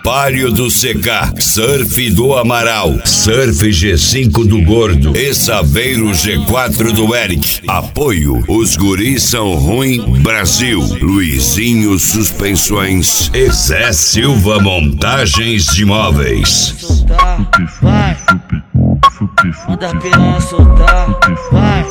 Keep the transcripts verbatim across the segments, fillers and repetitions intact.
Aquário do C K, Surf do Amaral, Surf G cinco do Gordo e Saveiro G quatro do Eric. Apoio, os guris são ruim, Brasil, Luizinho Suspensões e Zé Silva Montagens de Móveis. Vai, manda piranha soltar, vai,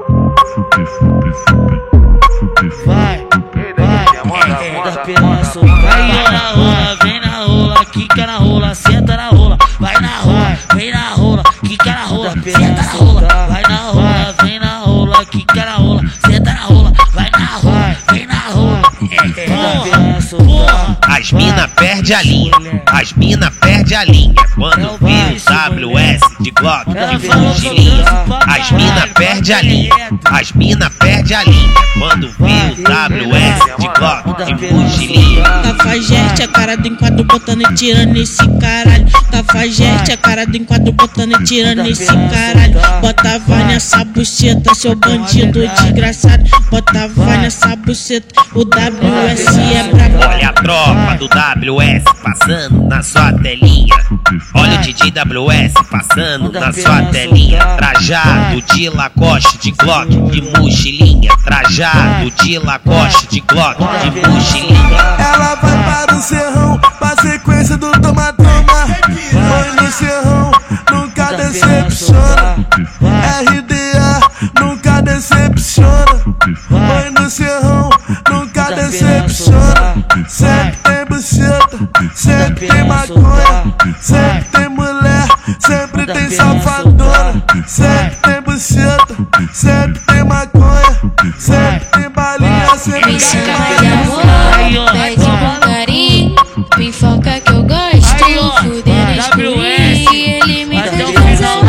vai, vai, manda piranha soltar. Aí ó na rola, vem na rola, quica na rola, senta na rola, vai na rola, vem na rola, quica na rola, senta na rola, vai na rola, vem na rola, quica na rola, senta na rola, vai na rola, vem na rola. Porra, porra. As mina perde a linha, as mina perde a linha quando vê o W S de Glock e mochilinha. As mina perde a linha, as mina perde a linha quando vê o W S de Glock e mochilinha. Cafajeste, a cara do enquadro botando e tirando esse caralho. Cafajeste, a cara do enquadro botando e tirando esse caralho. Bota vai nessa buceta, seu bandido desgraçado. Bota vai nessa buceta, o W S é brabo. Olha a tropa do W S passando na sua telinha. Olha o Didi W S passando na sua telinha. Trajado de Lacoste, de Glock e mochilinha. Trajado de Lacoste, de Glock e mochilinha. Ela vai para o Serrão, pra sequência do toma-toma. Foi no Serrão, nunca decepciona. R D A, nunca decepciona. Foi no Serrão, nunca decepciona. Sempre tem buceta, sempre tem maconha. Sempre tem mulher, sempre tem safadona. Sempre tem buceta, sempre tem maconha. Sempre tem balinha, sempre Me tem chama de maconha. amor, pede com carinho. Me foca que eu gosto, fudendo escurinho. Ele me fez gozar,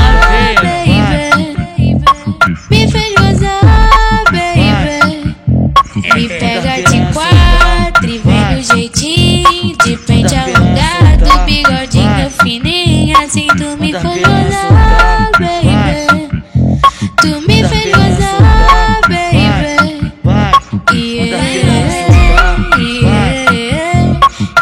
baby. Me fez gozar, baby. Me pega de quatro e vem do jeitinho. De pente alongado, bigodinho fininho. Assim tu me fez gozar, baby. Tu me fez gozar, baby. Yeah, yeah, yeah,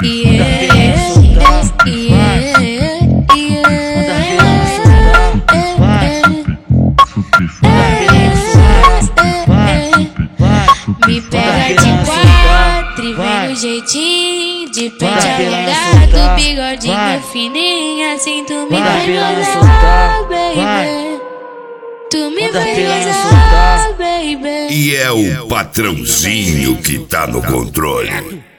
me pega de quatro e vem no jeitinho. De pente alongado, bigodinho fininho. Assim tu me fez gozar, baby. Tu me fez gozar, baby. E é o patrãozinho que tá no controle.